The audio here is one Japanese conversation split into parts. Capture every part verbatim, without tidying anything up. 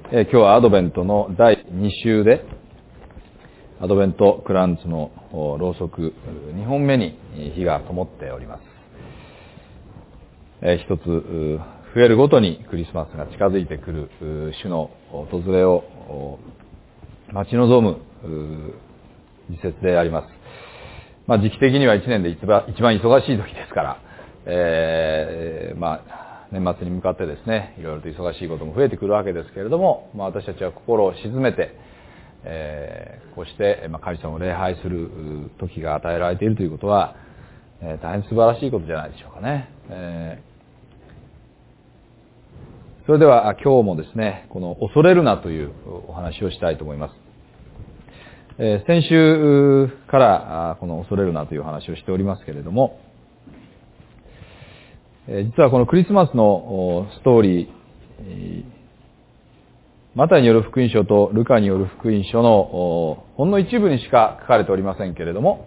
えー、今日はアドベントのだいに週で、アドベントクランツのろうそくにほんめに火が灯っております。えー、一つ増えるごとにクリスマスが近づいてくる主の訪れを待ち望む時節であります。まあ時期的には一年で一番、一番忙しい時ですから、えー、まあ年末に向かってですね、いろいろと忙しいことも増えてくるわけですけれども、まあ、私たちは心を静めて、えー、こうして、まあ、神様を礼拝する時が与えられているということは、えー、大変素晴らしいことじゃないでしょうかね。えー、それでは今日もですね、この恐れるなというお話をしたいと思います。えー、先週からこの恐れるなというお話をしておりますけれども、実はこのクリスマスのストーリー、マタイによる福音書とルカによる福音書のほんの一部にしか書かれておりませんけれども、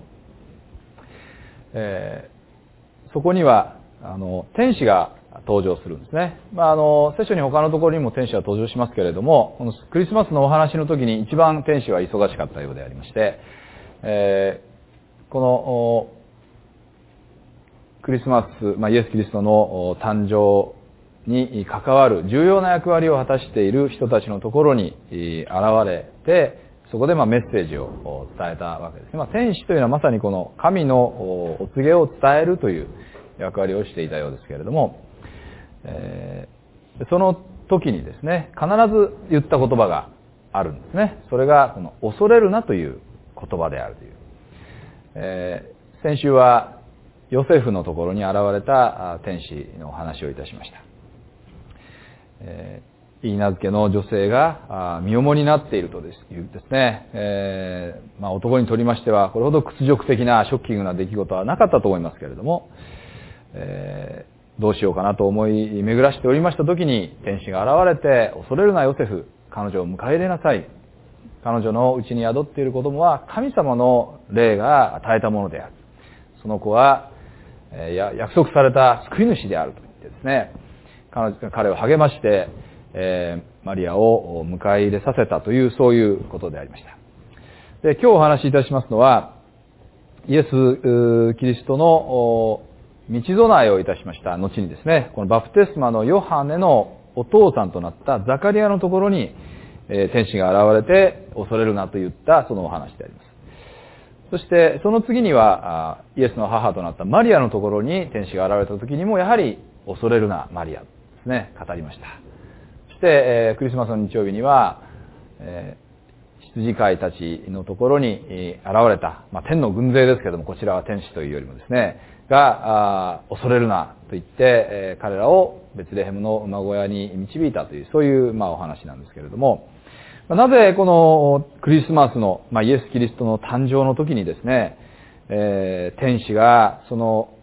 えー、そこにはあの天使が登場するんですね。まあ、あの聖書に他のところにも天使は登場しますけれども、このクリスマスのお話の時に一番天使は忙しかったようでありまして、えー、このクリスマス、まあ、イエス・キリストの誕生に関わる重要な役割を果たしている人たちのところに現れて、そこでまあメッセージを伝えたわけですね。まあ、天使というのはまさにこの神のお告げを伝えるという役割をしていたようですけれども、えー、その時にですね、必ず言った言葉があるんですね。それがこの恐れるなという言葉であるという。えー、先週はヨセフのところに現れた天使のお話をいたしました。えー、いい名付けの女性が身重になっているというですね、えーまあ、男にとりましてはこれほど屈辱的なショッキングな出来事はなかったと思いますけれども、えー、どうしようかなと思い巡らしておりました時に天使が現れて、恐れるなヨセフ、彼女を迎え入れなさい。彼女のうちに宿っている子供は神様の霊が与えたものである。その子は約束された救い主であると言ってですね、彼を励まして、えー、マリアを迎え入れさせたという、そういうことでありました。で、今日お話しいたしますのは、イエス・キリストの道備えをいたしました後にですね、このバプテスマのヨハネのお父さんとなったザカリアのところに、えー、天使が現れて恐れるなと言ったそのお話であります。そしてその次にはイエスの母となったマリアのところに天使が現れた時にもやはり恐れるなマリアですね、語りました。そして、えー、クリスマスの日曜日には、えー、羊飼いたちのところに現れた、まあ、天の軍勢ですけれども、こちらは天使というよりもですね、が恐れるなと言って、えー、彼らをベツレヘムの馬小屋に導いたという、そういう、まあ、お話なんですけれども、なぜこのクリスマスの、まあ、イエス・キリストの誕生の時にですね、えー、天使がその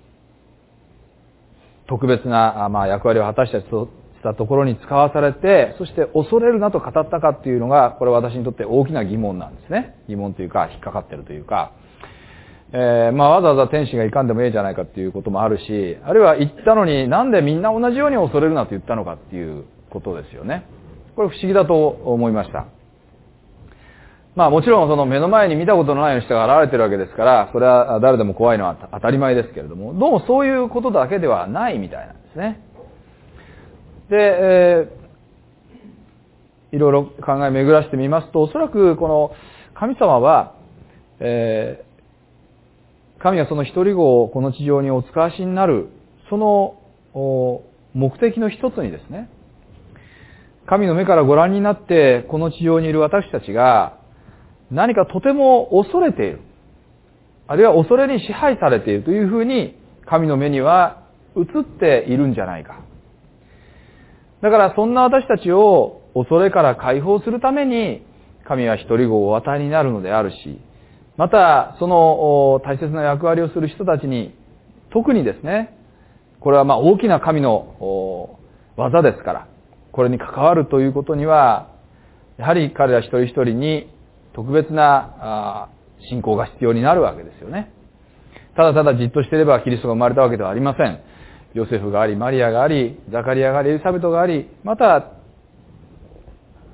特別な、まあ、役割を果たしたところに使わされて、そして恐れるなと語ったかっていうのが、これは私にとって大きな疑問なんですね。疑問というか、引っかかってるというか、えー、まあわざわざ天使がいかんでもいいじゃないかっていうこともあるし、あるいは言ったのになんでみんな同じように恐れるなと言ったのかっていうことですよね。これ不思議だと思いました。まあもちろんその目の前に見たことのない人が現れてるわけですから、それは誰でも怖いのは当たり前ですけれども、どうもそういうことだけではないみたいなんですね。で、えー、いろいろ考え巡らしてみますと、おそらくこの神様は、えー、神はその一人子をこの地上にお使わしになる、その目的の一つにですね、神の目からご覧になってこの地上にいる私たちが何かとても恐れている、あるいは恐れに支配されているというふうに神の目には映っているんじゃないか。だからそんな私たちを恐れから解放するために神は一人子をお与えになるのであるし、またその大切な役割をする人たちに特にですね、これはまあ大きな神の技ですから、これに関わるということには、やはり彼ら一人一人に特別な信仰が必要になるわけですよね。ただただじっとしていればキリストが生まれたわけではありません。ヨセフがあり、マリアがあり、ザカリアがあり、エリサベトがあり、また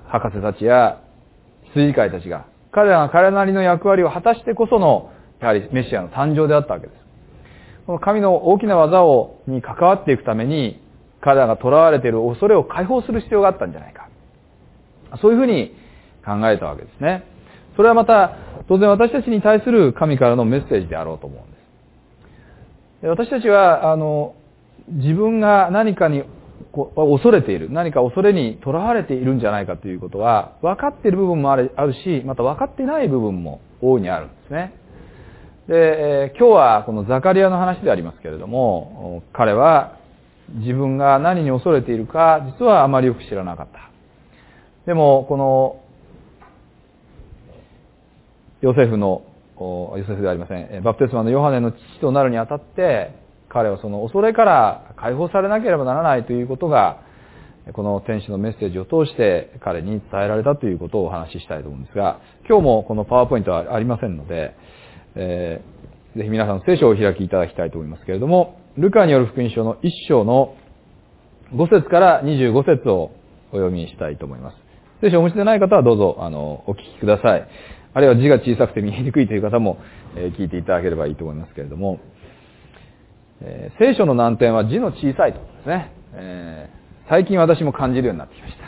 博士たちや羊飼いたちが、彼らが彼らなりの役割を果たしてこその、やはりメシアの誕生であったわけです。この神の大きな技を、に関わっていくために、彼らが囚われている恐れを解放する必要があったんじゃないか。そういうふうに考えたわけですね。それはまた、当然私たちに対する神からのメッセージであろうと思うんです。私たちは、あの、自分が何かに恐れている、何か恐れに囚われているんじゃないかということは、分かっている部分もあるし、また分かっていない部分も大いにあるんですね。で、今日はこのザカリアの話でありますけれども、彼は自分が何に恐れているか、実はあまりよく知らなかった。でも、この、ヨセフの、ヨセフではありません、バプテスマのヨハネの父となるにあたって、彼はその恐れから解放されなければならないということが、この天使のメッセージを通して彼に伝えられたということをお話ししたいと思うんですが、今日もこのパワーポイントはありませんので、えー、ぜひ皆さん聖書をお開きいただきたいと思いますけれども、ルカによる福音書のいっ章のご節からにじゅうご節をお読みしたいと思います。聖書をお持ちでない方はどうぞあのお聞きください。あるいは字が小さくて見えにくいという方も、えー、聞いていただければいいと思いますけれども、えー、聖書の難点は字の小さいところですね。えー、最近私も感じるようになってきました。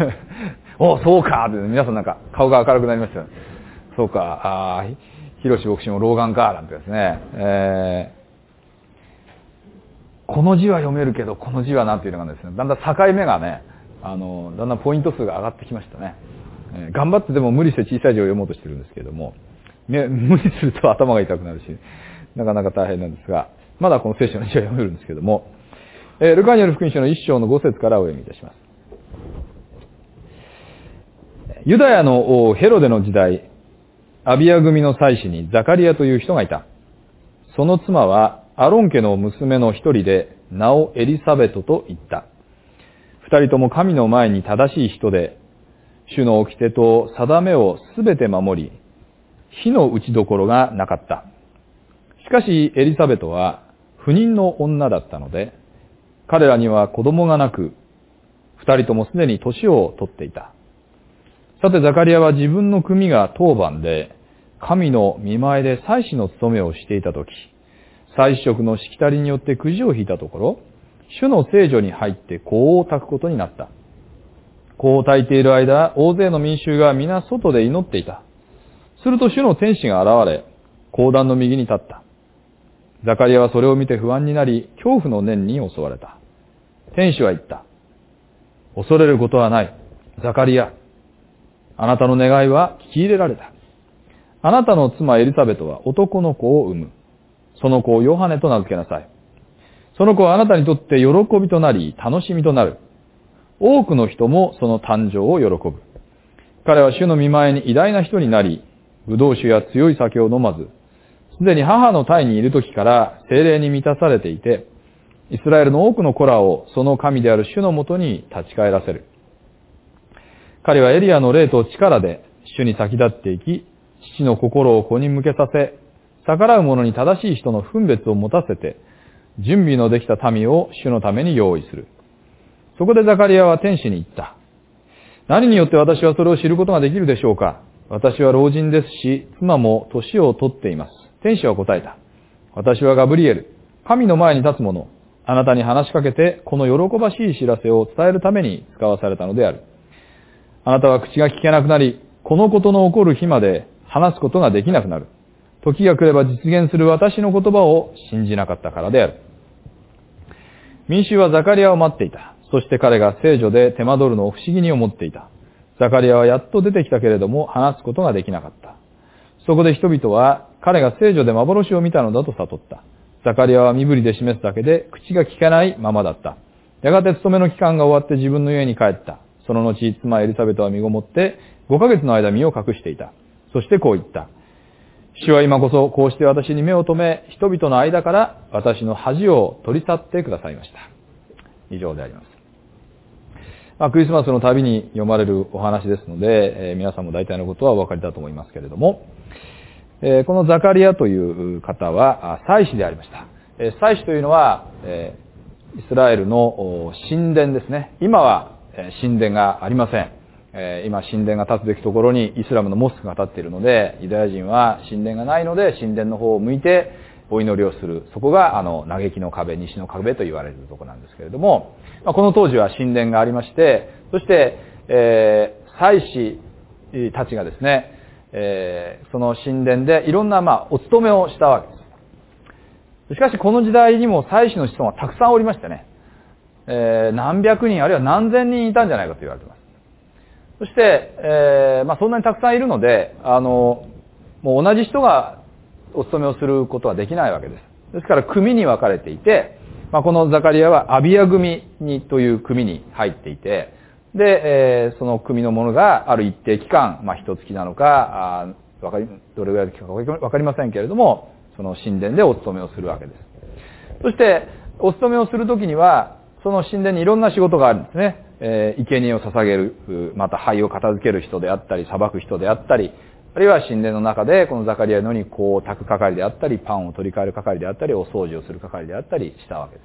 お、そうかって、皆さんなんか顔が明るくなりましたよ。そうか、ああ、ヒロシ牧師も老眼か、なんてですね、えー、この字は読めるけど、この字はなんていうのがですね、だんだん境目がね、あの、だんだんポイント数が上がってきましたね。えー、頑張ってでも無理して小さい字を読もうとしてるんですけれども、ね、無理すると頭が痛くなるし、なかなか大変なんですが、まだこの聖書の字は読めるんですけれども、えー、ルカによる福音書のいっ章のご節からお読みいたします。ユダヤの王ヘロデの時代、アビア組の妻子にザカリアという人がいた。その妻はアロン家の娘の一人で、名をエリサベトと言った。二人とも神の前に正しい人で、主の掟と定めをすべて守り、火の打ちどころがなかった。しかしエリサベトは不妊の女だったので、彼らには子供がなく、二人ともすでに年を取っていた。さてザカリアは自分の組が当番で、神の御前で祭司の務めをしていたとき、祭司職のしきたりによってくじを引いたところ、主の聖所に入って香を焚くことになった。香を焚いている間、大勢の民衆が皆外で祈っていた。すると主の天使が現れ、香壇の右に立った。ザカリアはそれを見て不安になり、恐怖の念に襲われた。天使は言った。恐れることはない。ザカリア。あなたの願いは聞き入れられた。あなたの妻エリザベトは男の子を産む。その子をヨハネと名付けなさい。その子はあなたにとって喜びとなり、楽しみとなる。多くの人もその誕生を喜ぶ。彼は主の御前に偉大な人になり、ブドウ酒や強い酒を飲まず、すでに母の胎にいる時から聖霊に満たされていて、イスラエルの多くの子らをその神である主のもとに立ち返らせる。彼はエリアの霊と力で主に先立っていき、父の心を子に向けさせ、逆らう者に正しい人の分別を持たせて、準備のできた民を主のために用意する。そこでザカリアは天使に言った。何によって私はそれを知ることができるでしょうか。私は老人ですし、妻も年を取っています。天使は答えた。私はガブリエル、神の前に立つ者、あなたに話しかけて、この喜ばしい知らせを伝えるために使わされたのである。あなたは口が聞けなくなり、このことの起こる日まで話すことができなくなる。時が来れば実現する私の言葉を信じなかったからである。民衆はザカリアを待っていた。そして彼が聖女で手間取るのを不思議に思っていた。ザカリアはやっと出てきたけれども話すことができなかった。そこで人々は彼が聖女で幻を見たのだと悟った。ザカリアは身振りで示すだけで口が聞けないままだった。やがて勤めの期間が終わって自分の家に帰った。その後、妻エリザベトは身ごもってごかげつの間身を隠していた。そしてこう言った。主は今こそこうして私に目を留め、人々の間から私の恥を取り去ってくださいました。以上であります。まあ、クリスマスのたびに読まれるお話ですので、えー、皆さんも大体のことはお分かりだと思いますけれども、えー、このザカリアという方は祭司でありました。えー、祭司というのは、えー、イスラエルの神殿ですね。今は神殿がありません。今神殿が建つべきところにイスラムのモスクが建っているので、ユダヤ人は神殿がないので神殿の方を向いてお祈りをする。そこがあの嘆きの壁、西の壁と言われるところなんですけれども、この当時は神殿がありまして、そして、えー、祭司たちがですね、えー、その神殿でいろんなまあお勤めをしたわけです。しかしこの時代にも祭司の子孫はたくさんおりましてね、えー、何百人あるいは何千人いたんじゃないかと言われています。そして、えー、まあそんなにたくさんいるので、あの、もう同じ人がお勤めをすることはできないわけです。ですから組に分かれていて、まあ、このザカリアはアビア組にという組に入っていて、で、えー、その組のものがある一定期間、まあ一月なのか、あわかり、どれぐらいの期間かわかりませんけれども、その神殿でお勤めをするわけです。そして、お勤めをするときには、その神殿にいろんな仕事があるんですね。えー、生贄を捧げる、また灰を片付ける人であったり、裁く人であったり、あるいは神殿の中でこのザカリアのようにこう炊く係であったり、パンを取り替える係であったり、お掃除をする係であったりしたわけです。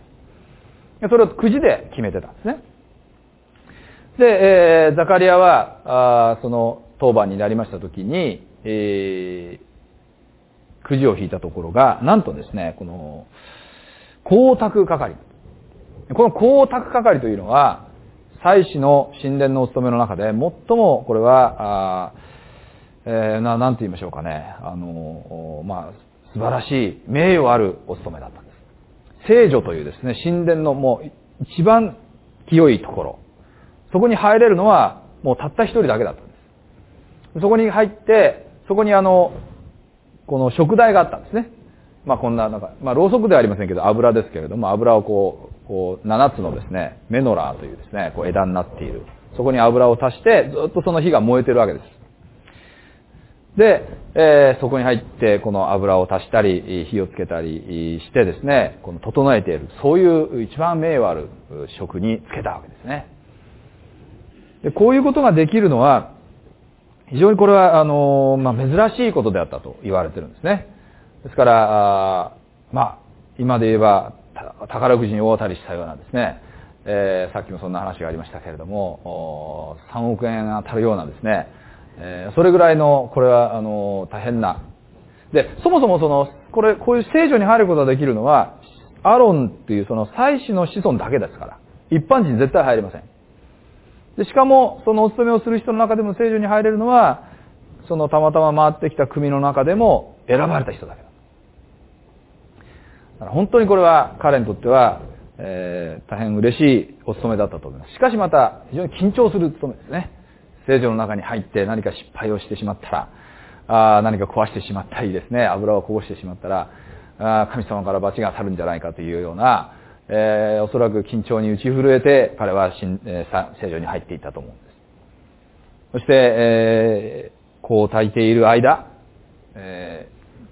それをくじで決めてたんですね。で、えー、ザカリアは、あその当番になりましたときに、えー、くじを引いたところが、なんとですね、この、香炊く係。この香炊く係というのは、祭司の神殿のお勤めの中で、最もこれは、あえー、な、なんて言いましょうかね。あの、まあ、素晴らしい、名誉あるお勤めだったんです。聖女というですね、神殿のもう一番清いところ。そこに入れるのは、もうたった一人だけだったんです。そこに入って、そこにあの、この食台があったんですね。まあこんな、なんか、まあろうそくではありませんけど、油ですけれども、油をこう、こう、七つのですね、メノラーというですね、こう枝になっている。そこに油を足して、ずっとその火が燃えてるわけです。で、えー、そこに入って、この油を足したり、火をつけたりしてですね、この整えている。そういう一番名誉ある職につけたわけですね。で、こういうことができるのは、非常にこれは、あの、まあ、珍しいことであったと言われてるんですね。ですから、あまあ、今で言えば、宝くじに大当たりしたようなですね、えー、さっきもそんな話がありましたけれども、さんおくえん当たるようなですね、えー、それぐらいの、これは、あの、大変な。で、そもそもその、これ、こういう聖女に入ることができるのは、アロンっていうその祭司の子孫だけですから、一般人絶対入れません。で、しかも、そのお勤めをする人の中でも聖女に入れるのは、そのたまたま回ってきた組の中でも選ばれた人だけだ。だから本当にこれは彼にとっては、えー、大変嬉しいお勤めだったと思います。しかしまた、非常に緊張する務めですね。聖女の中に入って何か失敗をしてしまったら、あ何か壊してしまったりですね、油をこぼしてしまったら、あ神様から罰が当たるんじゃないかというような、えー、おそらく緊張に打ち震えて彼は、えー、聖女に入っていったと思うんです。そして、えー、こう炊いている間、え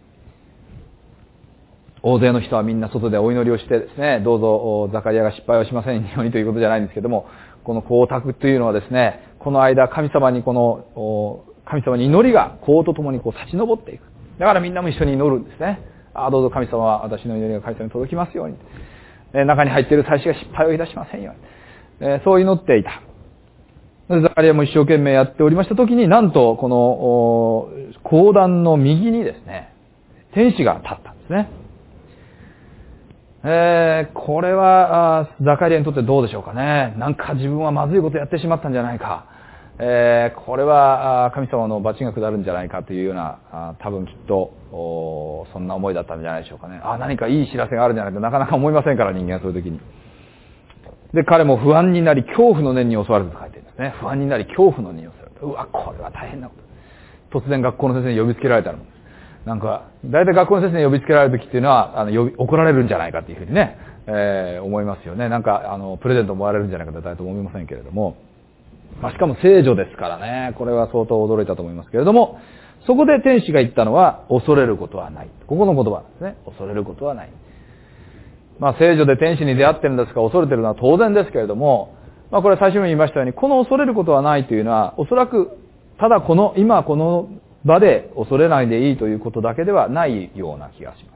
ー、大勢の人はみんな外でお祈りをしてですね、どうぞザカリアが失敗をしませんようにということじゃないんですけども、この香炊くというのはですね、この間神様にこの、神様に祈りが香とともにこう立ち上っていく。だからみんなも一緒に祈るんですね。ああ、どうぞ神様は私の祈りが神様に届きますように。えー、中に入っている祭司が失敗をいたしませんように。えー、そう祈っていた。ザカリアも一生懸命やっておりましたときに、なんとこの講談の右にですね、天使が立ったんですね。えー、これはザカリアにとってどうでしょうかね。なんか自分はまずいことやってしまったんじゃないか。えー、これは神様の罰が下るんじゃないかというような、多分きっとそんな思いだったんじゃないでしょうかね。あ、何かいい知らせがあるんじゃないかなかなか思いませんから、人間はそういう時に。で、彼も不安になり恐怖の念に襲われたと書いてるんですね。不安になり恐怖の念に襲われた。うわ、これは大変なこと。突然学校の先生に呼びつけられたの。なんか、大体学校の先生に呼びつけられる時っていうのは、あの、呼び、怒られるんじゃないかっていうふうにね、えー、思いますよね。なんか、あの、プレゼントもらえるんじゃないかと大体思いませんけれども。まあ、しかも聖女ですからね、これは相当驚いたと思いますけれども、そこで天使が言ったのは、恐れることはない。ここの言葉ですね。恐れることはない。まあ、聖女で天使に出会ってるんですから恐れてるのは当然ですけれども、まあ、これ最初に言いましたように、この恐れることはないというのは、おそらく、ただこの、今この場で恐れないでいいということだけではないような気がします。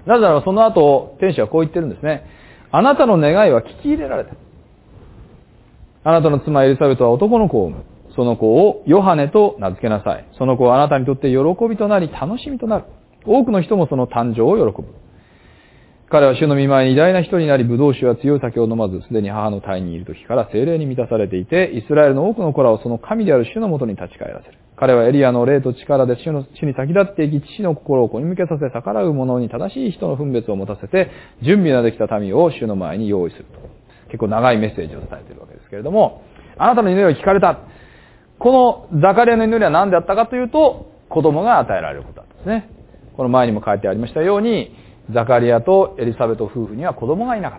なぜならばその後、天使はこう言ってるんですね。あなたの願いは聞き入れられた。 あなたの妻エリザベトは男の子を産む。その子をヨハネと名付けなさい。その子はあなたにとって喜びとなり楽しみとなる。多くの人もその誕生を喜ぶ。彼は主の御前に偉大な人になり、葡萄酒や強い酒を飲まず、すでに母の胎にいる時から聖霊に満たされていて、イスラエルの多くの子らをその神である主のもとに立ち返らせる。彼はエリアの霊と力で主の主に先立っていき、父の心を子に向けさせ、逆らう者に正しい人の分別を持たせて、準備ができた民を主の前に用意すると。結構長いメッセージを伝えているわけですけれども、あなたの祈りを聞かれた。このザカリアの祈りは何であったかというと、子供が与えられることだったんですね。この前にも書いてありましたように、ザカリアとエリサベト夫婦には子供がいなかった。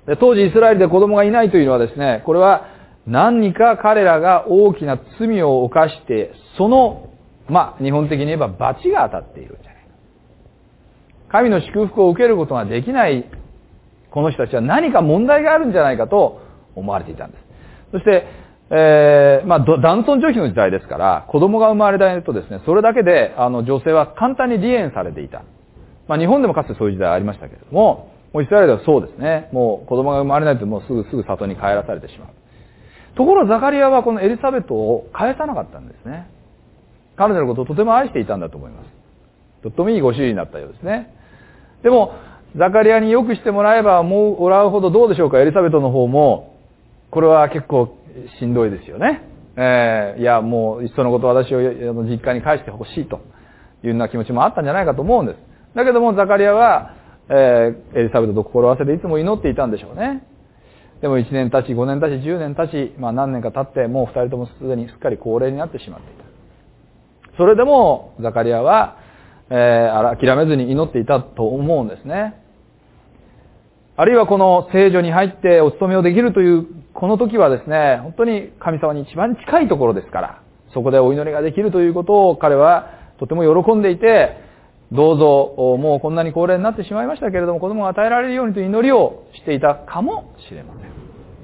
で、当時イスラエルで子供がいないというのはですね、これは何か彼らが大きな罪を犯して、その、まあ、日本的に言えば罰が当たっているんじゃないか。神の祝福を受けることができないこの人たちは何か問題があるんじゃないかと思われていたんです。そして、えー、まあ、男尊女卑の時代ですから、子供が生まれないとですね、それだけで、あの、女性は簡単に離縁されていた。まあ、日本でもかつてそういう時代ありましたけれども、もうイスラエルではそうですね。もう子供が生まれないともうすぐすぐ里に帰らされてしまう。ところがザカリアはこのエリザベトを返さなかったんですね。彼女のことをとても愛していたんだと思います。とってもいいご主人になったようですね。でも、ザカリアによくしてもらえばもうらうほどどうでしょうか、エリザベトの方も、これは結構しんどいですよね。えー、いや、もういっそのこと私を実家に返してほしいというような気持ちもあったんじゃないかと思うんです。だけどもザカリアは、えー、エリザベトと心を合わせていつも祈っていたんでしょうね。でもいちねん経ち、ごねん経ち、じゅうねん経ち、まあ何年か経って、もう二人ともすでにすっかり高齢になってしまっていた。それでもザカリアは、えー、諦めずに祈っていたと思うんですね。あるいはこの聖女に入ってお勤めをできるというこの時はですね、本当に神様に一番近いところですから、そこでお祈りができるということを彼はとても喜んでいて、どうぞもうこんなに高齢になってしまいましたけれども子供が与えられるようにという祈りをしていたかもしれません。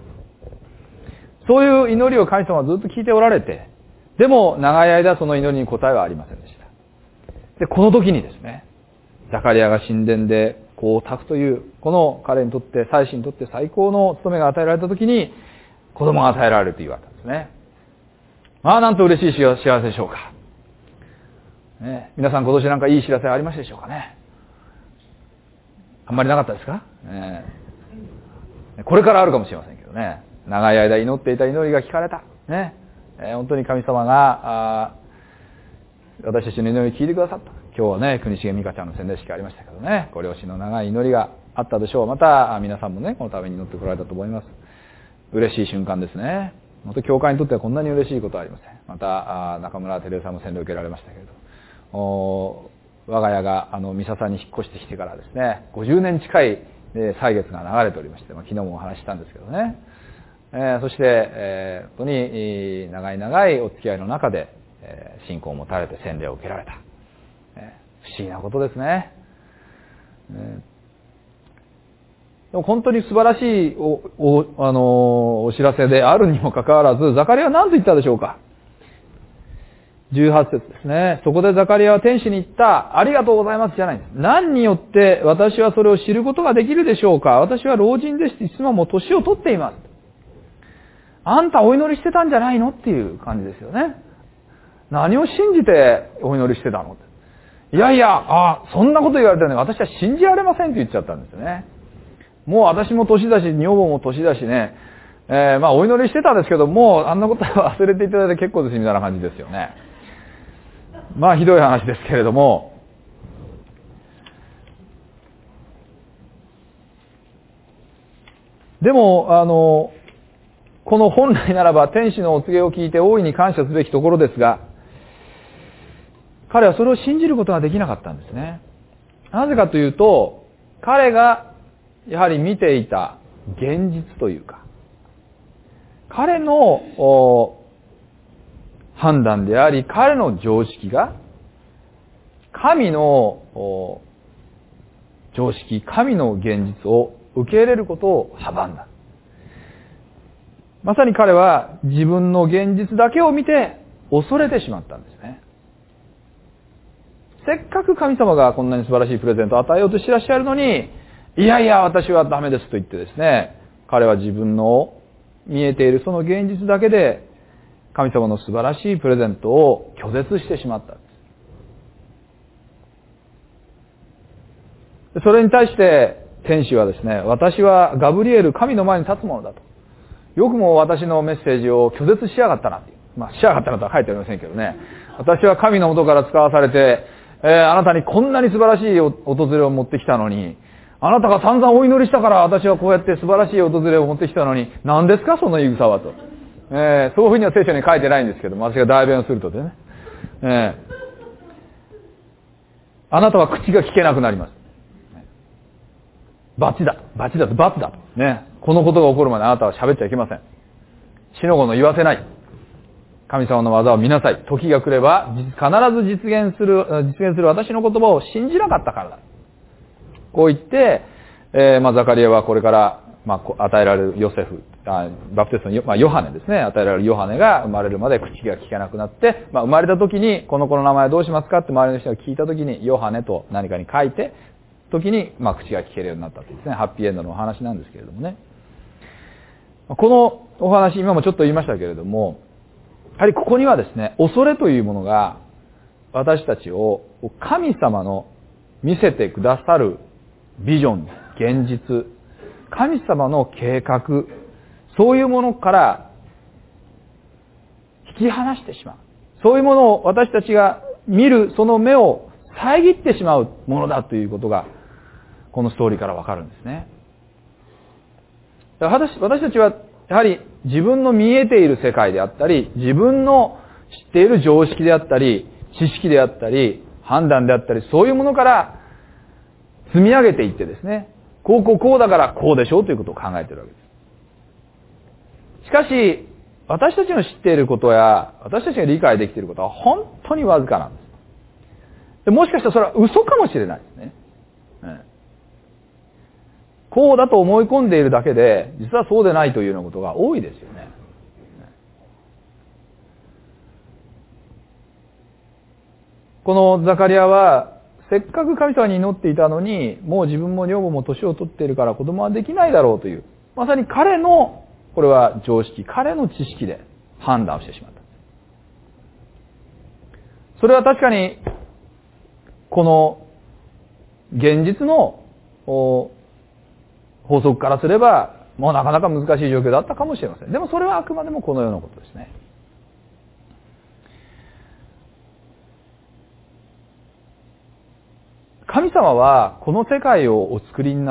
そういう祈りを神様はずっと聞いておられて、でも長い間その祈りに答えはありませんでした。で、この時にですね、ザカリアが神殿でこう託という、この彼にとって、祭司にとって最高の務めが与えられた時に、子供が与えられると言われたんですね。まあ、なんと嬉しい幸せでしょうか。ね、皆さん今年なんかいい知らせありましたでしょうかね。あんまりなかったですか、ね、これからあるかもしれませんけどね。長い間祈っていた祈りが聞かれた。ね、えー、本当に神様が、あ私たちの祈りを聞いてくださった。今日はね、国重美香ちゃんの洗礼式ありましたけどね、ご両親の長い祈りがあったでしょう。また、皆さんもね、このために祈ってこられたと思います。嬉しい瞬間ですね。本当教会にとってはこんなに嬉しいことはありません。また、中村照江さんも洗礼を受けられましたけれど、お我が家があの三笹に引っ越してきてからですね、ごじゅうねん近い歳月が流れておりまして、まあ、昨日もお話ししたんですけどね、えー、そして、えー、本当に長い長いお付き合いの中で、えー、信仰を持たれて洗礼を受けられた、えー、不思議なことですね。えー、でも本当に素晴らしい お, お, あのお知らせであるにもかかわらず、ザカリアは何と言ったでしょうか。じゅうはち節ですね。そこでザカリアは天使に言った、ありがとうございますじゃないんです。何によって私はそれを知ることができるでしょうか。私は老人でして、妻も年を取っています。あんたお祈りしてたんじゃないのっていう感じですよね。何を信じてお祈りしてたのって。いやいや、あそんなこと言われたのに私は信じられませんって言っちゃったんですよね。もう私も年だし、女房も年だしね、えー、まあお祈りしてたんですけど、もうあんなことは忘れていただいて結構ですみたいな感じですよね。まあひどい話ですけれども、でもあのこの本来ならば天使のお告げを聞いて大いに感謝すべきところですが、彼はそれを信じることができなかったんですね。なぜかというと、彼がやはり見ていた現実というか、彼の判断であり、彼の常識が神の常識、神の現実を受け入れることを阻んだ。まさに彼は自分の現実だけを見て恐れてしまったんですね。せっかく神様がこんなに素晴らしいプレゼントを与えようとしていらっしゃるのに、いやいや私はダメですと言ってですね、彼は自分の見えているその現実だけで神様の素晴らしいプレゼントを拒絶してしまったんです。それに対して天使はですね、私はガブリエル、神の前に立つものだと。よくも私のメッセージを拒絶しやがったなっていう。まあ、しやがったなとは書いてありませんけどね。私は神の元から使わされて、えー、あなたにこんなに素晴らしい訪れを持ってきたのに、あなたが散々お祈りしたから私はこうやって素晴らしい訪れを持ってきたのに、何ですかその言い草はと。えー、そういうふうには聖書に書いてないんですけども、私が代弁をするとでね。えー、あなたは口が聞けなくなります。バチだ。バチだと、罰だと。ね。このことが起こるまであなたは喋っちゃいけません。死の子の言わせない。神様の技を見なさい。時が来れば、必ず実現する、実現する私の言葉を信じなかったからだ。こう言って、えー、まあ、ザカリアはこれから、まあ、与えられるヨセフ、あバプテストのヨ、まあ、ヨハネですね。与えられるヨハネが生まれるまで口が聞けなくなって、まあ、生まれた時に、この子の名前どうしますかって周りの人が聞いた時に、ヨハネと何かに書いて、時に、まあ、口が聞けるようになったというですね、ハッピーエンドのお話なんですけれどもね。このお話、今もちょっと言いましたけれども、やはりここにはですね、恐れというものが私たちを神様の見せてくださるビジョン、現実、神様の計画、そういうものから引き離してしまう。そういうものを私たちが見るその目を遮ってしまうものだということがこのストーリーからわかるんですね。私、私たちはやはり自分の見えている世界であったり、自分の知っている常識であったり、知識であったり、判断であったり、そういうものから積み上げていってですね、こうこうこうだからこうでしょうということを考えているわけです。しかし、私たちの知っていることや、私たちが理解できていることは本当にわずかなんです。でもしかしたらそれは嘘かもしれないですね。うんこうだと思い込んでいるだけで、実はそうでないというようなことが多いですよね。このザカリアは、せっかく神様に祈っていたのに、もう自分も女房も年を取っているから子供はできないだろうという、まさに彼の、これは常識、彼の知識で判断をしてしまった。それは確かに、この現実の法則からすれば、もうなかなか難しい状況だったかもしれません。でもそれはあくまでもこのようなことですね。神様はこの世界をお作りになって、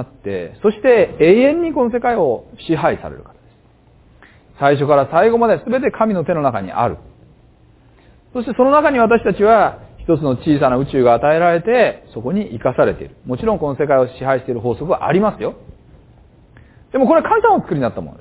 そして永遠にこの世界を支配される方です。最初から最後まで全て神の手の中にある。そしてその中に私たちは一つの小さな宇宙が与えられて、そこに生かされている。もちろんこの世界を支配している法則はありますよ。でもこれは神様を作りになったものです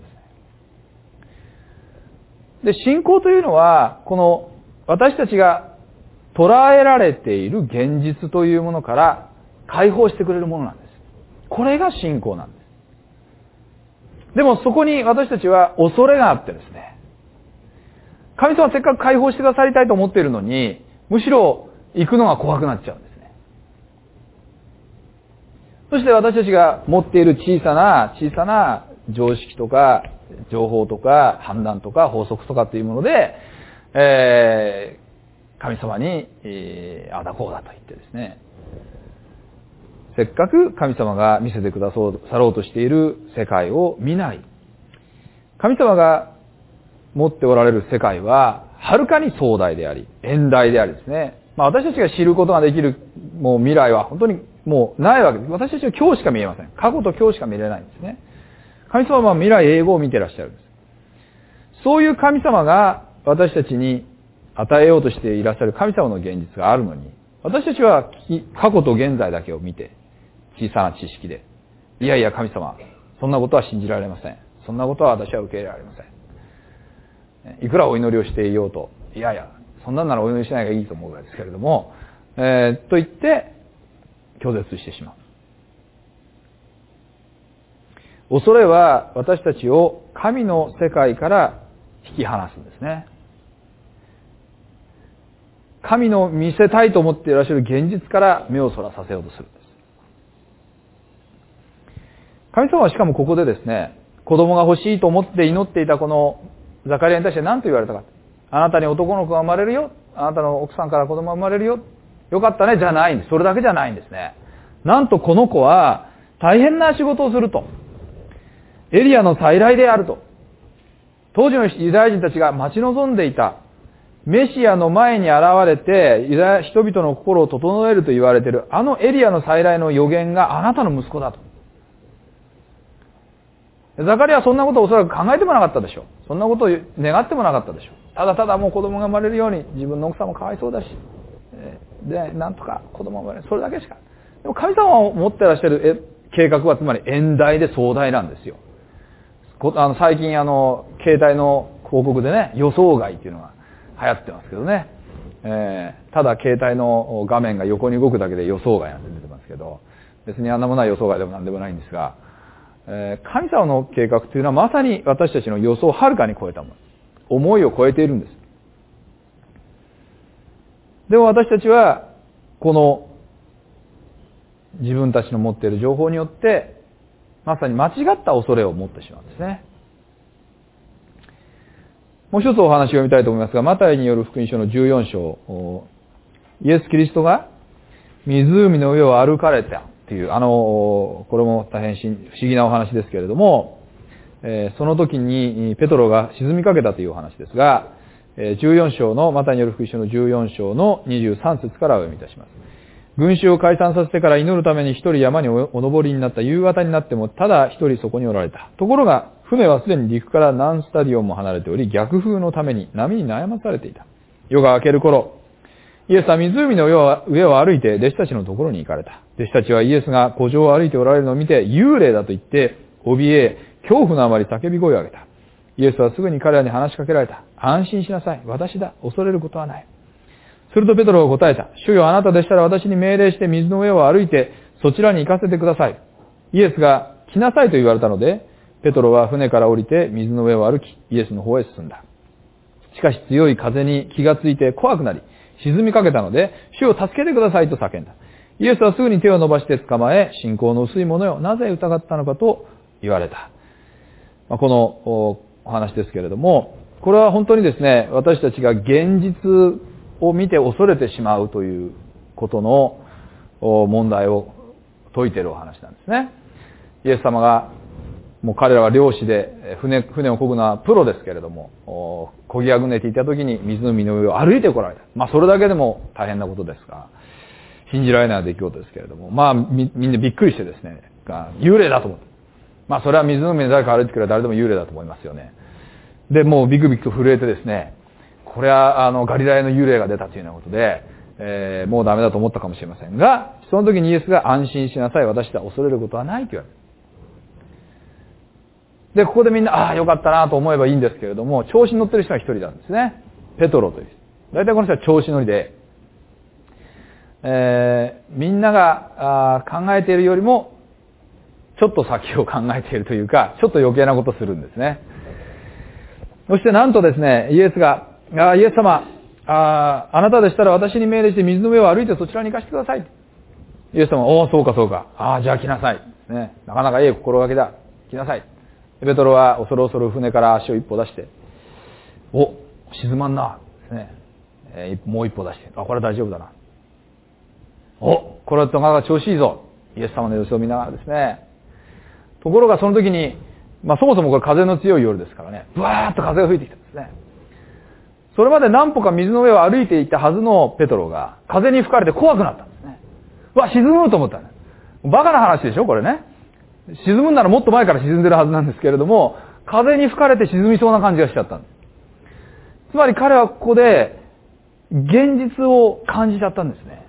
。で、信仰というのは、この私たちが捉えられている現実というものから解放してくれるものなんです。これが信仰なんです。でもそこに私たちは恐れがあってですね、神様はせっかく解放してくださりたいと思っているのに、むしろ行くのが怖くなっちゃうんですね。そして私たちが持っている小さな、小さな常識とか、情報とか、判断とか、法則とかというもので、えー、神様に、えー、あだこうだと言ってですね、せっかく神様が見せてくださろうとしている世界を見ない。神様が持っておられる世界は、はるかに壮大であり、遠大でありですね。まあ私たちが知ることができるもう未来は本当にもうないわけです。私たちは今日しか見えません。過去と今日しか見れないんですね。神様は未来永劫を見ていらっしゃるんです。そういう神様が私たちに与えようとしていらっしゃる神様の現実があるのに、私たちは過去と現在だけを見て、小さな知識で、いやいや神様、そんなことは信じられません。そんなことは私は受け入れられません。いくらお祈りをしていようと、いやいや、そんなんならお祈りしないがいいと思うわけですけれども、えー、と言って、拒絶してしまう。恐れは私たちを神の世界から引き離すんですね。神の見せたいと思っていらっしゃる現実から目をそらさせようとするんです。神様はしかもここでですね、 子供が欲しいと思って祈っていたこのザカリアに対して何と言われたか。あなたに男の子が生まれるよ。あなたの奥さんから子供が生まれるよ。よかったね、じゃないんです。それだけじゃないんですね。なんとこの子は大変な仕事をすると。エリアの再来であると。当時のユダヤ人たちが待ち望んでいたメシアの前に現れてユダヤ人々の心を整えると言われているあのエリアの再来の予言があなたの息子だと。ザカリアはそんなことをおそらく考えてもなかったでしょう。そんなことを願ってもなかったでしょう。ただただもう子供が生まれるように、自分の奥さんもかわいそうだし、で、なんとか子供が生まれる。それだけしか。でも神様を持ってらっしゃる計画はつまり遠大で壮大なんですよ。あの最近あの、携帯の広告でね、予想外っていうのが流行ってますけどね。えー、ただ携帯の画面が横に動くだけで予想外なんて出てますけど、別にあんなものは予想外でもなんでもないんですが、えー、神様の計画というのはまさに私たちの予想をはるかに超えたもの。思いを超えているんです。でも私たちは、この自分たちの持っている情報によって、まさに間違った恐れを持ってしまうんですね。もう一つお話を読みたいと思いますが、マタイによる福音書のじゅうよん章、イエス・キリストが湖の上を歩かれたっていう、あの、これも大変不思議なお話ですけれども、えー、その時にペトロが沈みかけたというお話ですが、じゅうよん章の、マタイによる福音書のじゅうよん章のにじゅうさん節からお読みいたします。群衆を解散させてから祈るために一人山にお登りになった夕方になっても、ただ一人そこにおられた。ところが、船はすでに陸から何スタディオンも離れており、逆風のために波に悩まされていた。夜が明ける頃、イエスは湖の上を歩いて弟子たちのところに行かれた。弟子たちはイエスが湖上を歩いておられるのを見て、幽霊だと言って、怯え、恐怖のあまり叫び声を上げた。イエスはすぐに彼らに話しかけられた。安心しなさい。私だ。恐れることはない。するとペトロが答えた。主よ、あなたでしたら私に命令して水の上を歩いてそちらに行かせてください。イエスが来なさいと言われたので、ペトロは船から降りて水の上を歩き、イエスの方へ進んだ。しかし強い風に気がついて怖くなり、沈みかけたので、主を助けてくださいと叫んだ。イエスはすぐに手を伸ばして捕まえ、信仰の薄い者よ、なぜ疑ったのかと言われた。このお話ですけれども、これは本当にですね、私たちが現実を見て恐れてしまうということの問題を説いているお話なんですね。イエス様が、もう彼らは漁師で船、船を漕ぐのはプロですけれども、漕ぎあぐねていた時に湖の上を歩いてこられた。まあそれだけでも大変なことですが、信じられない出来事ですけれども、まあみ、みんなびっくりしてですね、幽霊だと思った。まあそれは湖で誰か歩いてくれば誰でも幽霊だと思いますよね。で、もうビクビクと震えてですね、これはあのガリラヤの幽霊が出たというようなことで、えー、もうダメだと思ったかもしれませんが、その時にイエスが安心しなさい、私は恐れることはないと言われる。で、ここでみんな、ああ、よかったなと思えばいいんですけれども、調子に乗ってる人が一人なんですね。ペトロという人。大体この人は調子乗りで、えー、みんなが考えているよりも、ちょっと先を考えているというか、ちょっと余計なことをするんですね。そしてなんとですね、イエスが、あイエス様、あ、あなたでしたら私に命令して水の上を歩いてそちらに行かせてください。イエス様は、おお、そうかそうか。ああ、じゃあ来なさい。ね、なかなかいい心がけだ。来なさい。ペトロは恐る恐る船から足を一歩出して、お、沈まんな。ですね、えー、もう一歩出して、あ、これは大丈夫だな。お、これはなかなか調子いいぞ。イエス様の様子を見ながらですね。ところがその時に、まあそもそもこれ風の強い夜ですからね、ブワーッと風が吹いてきたんですね。それまで何歩か水の上を歩いていたはずのペトロが、風に吹かれて怖くなったんですね。うわ、沈むと思ったね。バカな話でしょ、これね。沈むんならもっと前から沈んでるはずなんですけれども、風に吹かれて沈みそうな感じがしちゃったんです。つまり彼はここで、現実を感じちゃったんですね。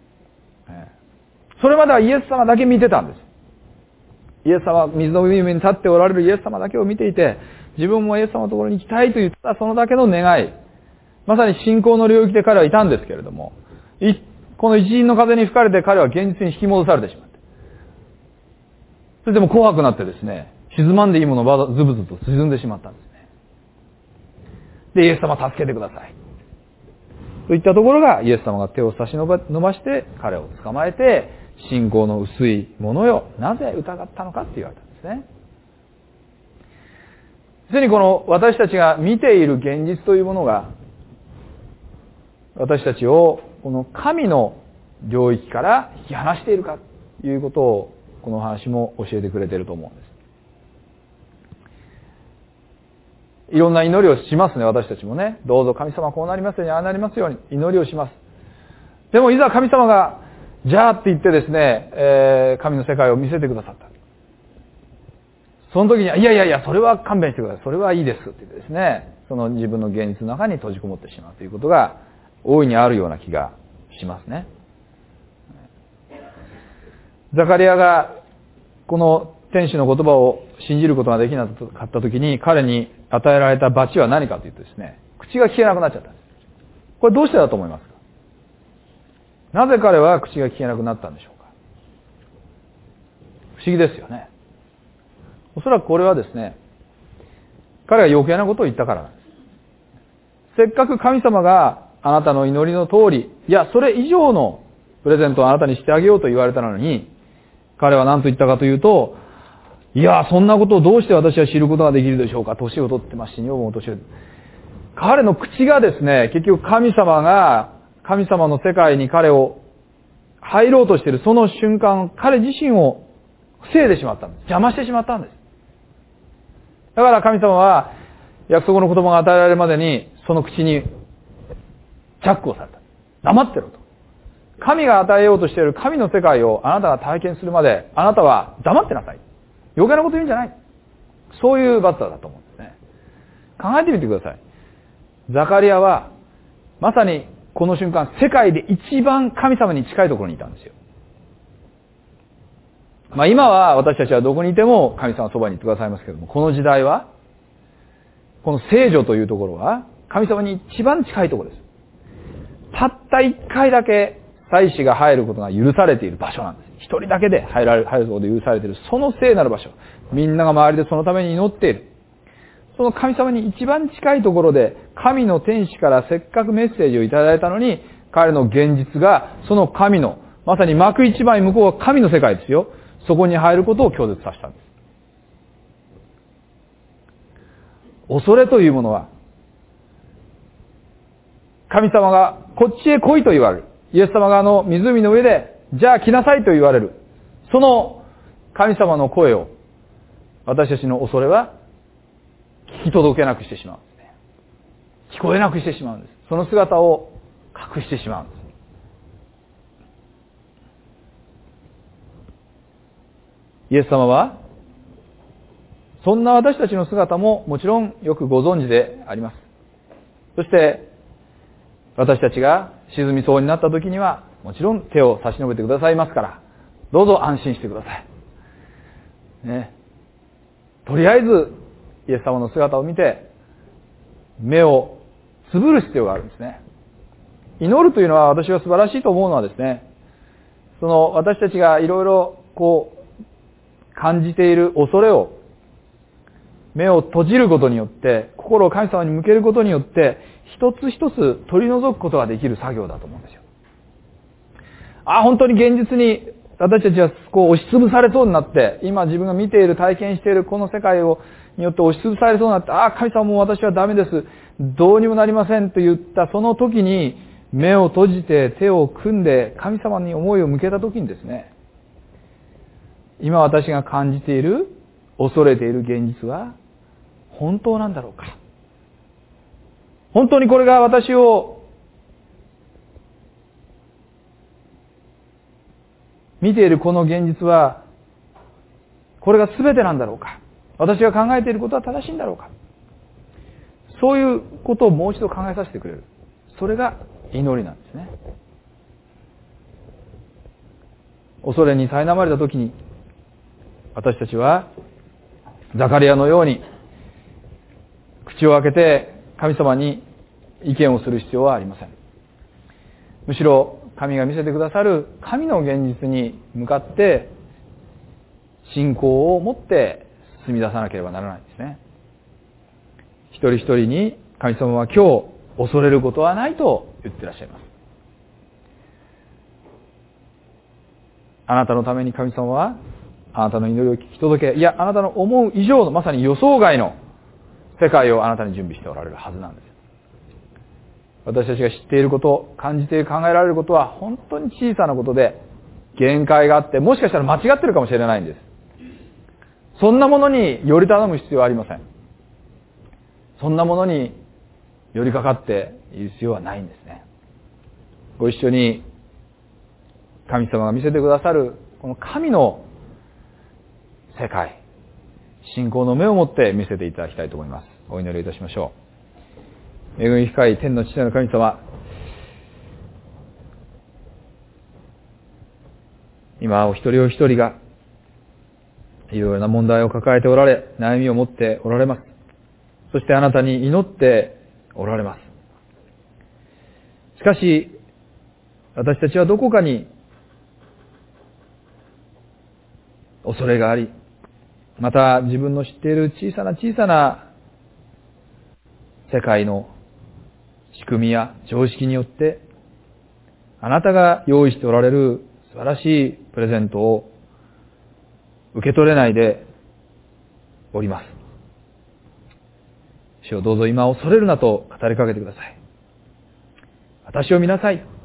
それまではイエス様だけ見てたんです。イエス様は水の上に立っておられるイエス様だけを見ていて、自分もイエス様のところに行きたいと言ったそのだけの願い。まさに信仰の領域で彼はいたんですけれども、この一陣の風に吹かれて彼は現実に引き戻されてしまって。それでも怖くなってですね、沈まんでいいものをズブズブと沈んでしまったんですね。で、イエス様助けてください。といったところが、イエス様が手を差し伸ばして彼を捕まえて、信仰の薄いものよ、なぜ疑ったのかって言われたんですね。 すでにこの私たちが見ている現実というものが、私たちをこの神の領域から引き離しているかということを、この話も教えてくれていると思うんです。いろんな祈りをしますね、私たちもね。どうぞ神様こうなりますように、ああなりますように祈りをします。でもいざ神様が、じゃあって言ってですね、えー、神の世界を見せてくださった。その時に、いやいやいや、それは勘弁してください。それはいいですって言ってですね、その自分の現実の中に閉じこもってしまうということが大いにあるような気がしますね。ザカリアがこの天使の言葉を信じることができなかった時に、彼に与えられた罰は何かというとですね、口が聞けなくなっちゃったんです。これどうしてだと思いますか？なぜ彼は口が聞けなくなったんでしょうか？不思議ですよね。おそらくこれはですね、彼が余計なことを言ったからなんです。せっかく神様があなたの祈りの通り、いや、それ以上のプレゼントをあなたにしてあげようと言われたのに、彼は何と言ったかというと、いや、そんなことをどうして私は知ることができるでしょうか。年を取ってますし、女房も年を。彼の口がですね、結局神様が、神様の世界に彼を入ろうとしているその瞬間、彼自身を防いでしまったんです。邪魔してしまったんです。だから神様は約束の言葉が与えられるまでにその口にチャックをされた。黙ってろと。神が与えようとしている神の世界をあなたが体験するまであなたは黙ってなさい。余計なこと言うんじゃない。そういう罰だと思うんですね。考えてみてください。ザカリアはまさにこの瞬間世界で一番神様に近いところにいたんですよ。まあ今は私たちはどこにいても神様はそばにいてくださいますけれども、この時代は、この聖女というところは神様に一番近いところです。たった一回だけ祭司が入ることが許されている場所なんです。一人だけで入られる、入ることで許されている、その聖なる場所。みんなが周りでそのために祈っている。その神様に一番近いところで、神の天使からせっかくメッセージをいただいたのに、彼の現実がその神の、まさに幕一枚向こうは神の世界ですよ。そこに入ることを拒絶させたんです。恐れというものは、神様がこっちへ来いと言われる。イエス様があの湖の上で、じゃあ来なさいと言われる。その神様の声を、私たちの恐れは聞き届けなくしてしまうんですね。聞こえなくしてしまうんです。その姿を隠してしまうんです。イエス様は、そんな私たちの姿ももちろんよくご存知であります。そして、私たちが沈みそうになった時には、もちろん手を差し伸べてくださいますから、どうぞ安心してください。ね。とりあえず、イエス様の姿を見て、目をつぶる必要があるんですね。祈るというのは私は素晴らしいと思うのはですね、その私たちがいろいろこう、感じている恐れを目を閉じることによって、心を神様に向けることによって、一つ一つ取り除くことができる作業だと思うんですよ。あ、本当に現実に私たちはこう押しつぶされそうになって、今自分が見ている、体験しているこの世界をによって押しつぶされそうになって、あ、神様もう私はダメです。どうにもなりませんと言ったその時に、目を閉じて手を組んで神様に思いを向けた時にですね、今私が感じている、恐れている現実は本当なんだろうか。本当にこれが私を見ているこの現実は、これが全てなんだろうか。私が考えていることは正しいんだろうか。そういうことをもう一度考えさせてくれる。それが祈りなんですね。恐れに苛まれた時に、私たちはザカリアのように口を開けて神様に意見をする必要はありません。むしろ神が見せてくださる神の現実に向かって信仰を持って進み出さなければならないんですね。一人一人に神様は今日恐れることはないと言ってらっしゃいます。あなたのために神様はあなたの祈りを聞き届け、いや、あなたの思う以上の、まさに予想外の世界をあなたに準備しておられるはずなんです。私たちが知っていること、感じている、考えられることは本当に小さなことで限界があって、もしかしたら間違ってるかもしれないんです。そんなものにより頼む必要はありません。そんなものに寄りかかっている必要はないんですね。ご一緒に神様が見せてくださるこの神の世界、信仰の目を持って見せていただきたいと思います。お祈りいたしましょう。恵み深い天の父なる神様、今お一人お一人がいろいろな問題を抱えておられ、悩みを持っておられます。そしてあなたに祈っておられます。しかし、私たちはどこかに恐れがあり、また自分の知っている小さな小さな世界の仕組みや常識によって、あなたが用意しておられる素晴らしいプレゼントを受け取れないでおります。主をどうぞ今恐れるなと語りかけてください。私を見なさい。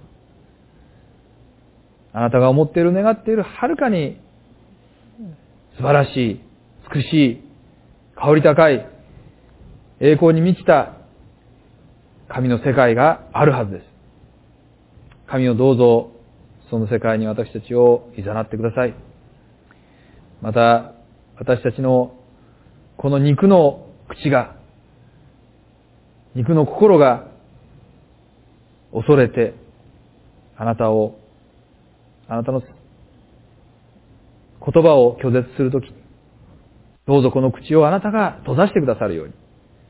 あなたが思っている、願っている、はるかに素晴らしい、美しい、香り高い、栄光に満ちた神の世界があるはずです。神をどうぞその世界に私たちを誘ってください。また私たちのこの肉の口が、肉の心が恐れてあなたを、あなたの言葉を拒絶するときに、どうぞこの口をあなたが閉ざしてくださるように、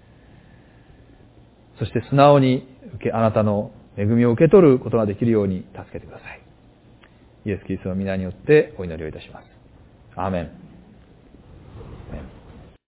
そして素直に受けあなたの恵みを受け取ることができるように助けてください。イエス・キリストの皆によってお祈りをいたします。アーメン。